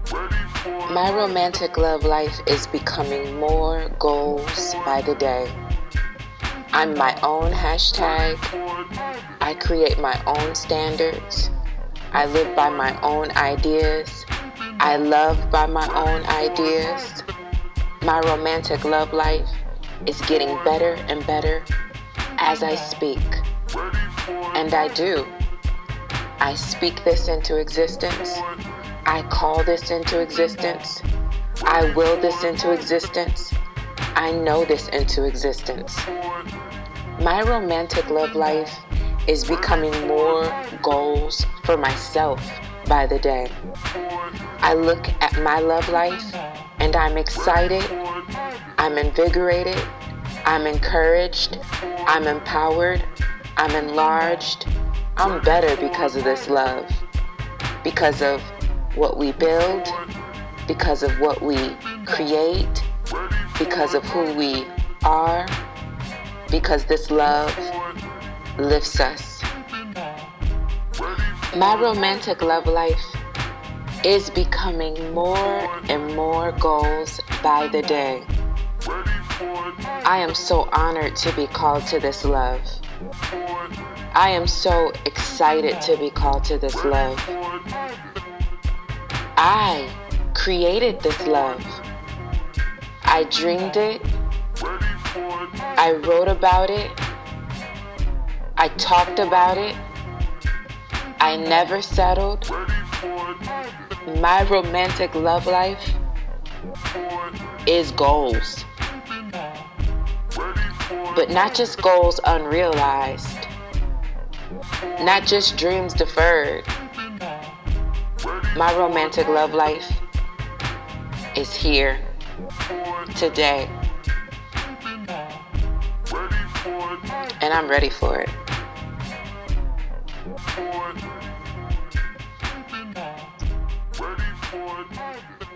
My romantic love life is becoming more goals by the day. I'm my own hashtag. I create my own standards. I live by my own ideas. I love by my own ideas. My romantic love life is getting better and better as I speak. And I do. I speak this into existence. I call this into existence. I will this into existence. I know this into existence. My romantic love life is becoming more goals for myself by the day. I look at my love life and I'm excited, I'm invigorated, I'm encouraged, I'm empowered, I'm enlarged. I'm better because of this love, because of what we build, because of what we create, because of who we are, because this love lifts us. My romantic love life is becoming more and more goals by the day. I am so honored to be called to this love. I am so excited to be called to this love. I created this love. I dreamed it. I wrote about it. I talked about it. I never settled. My romantic love life is goals. But not just goals unrealized. Not just dreams deferred. My romantic love life is here today. And I'm ready for it. Ready for it.